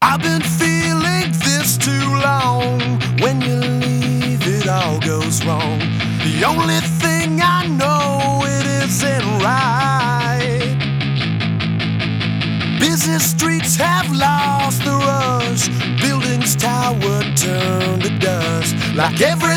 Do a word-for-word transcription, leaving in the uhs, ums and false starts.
I've been feeling this too long. When you leave, it all goes wrong. The only thing I know, it isn't right. Busy streets have lost the rush. Buildings tower turn to dust. Like every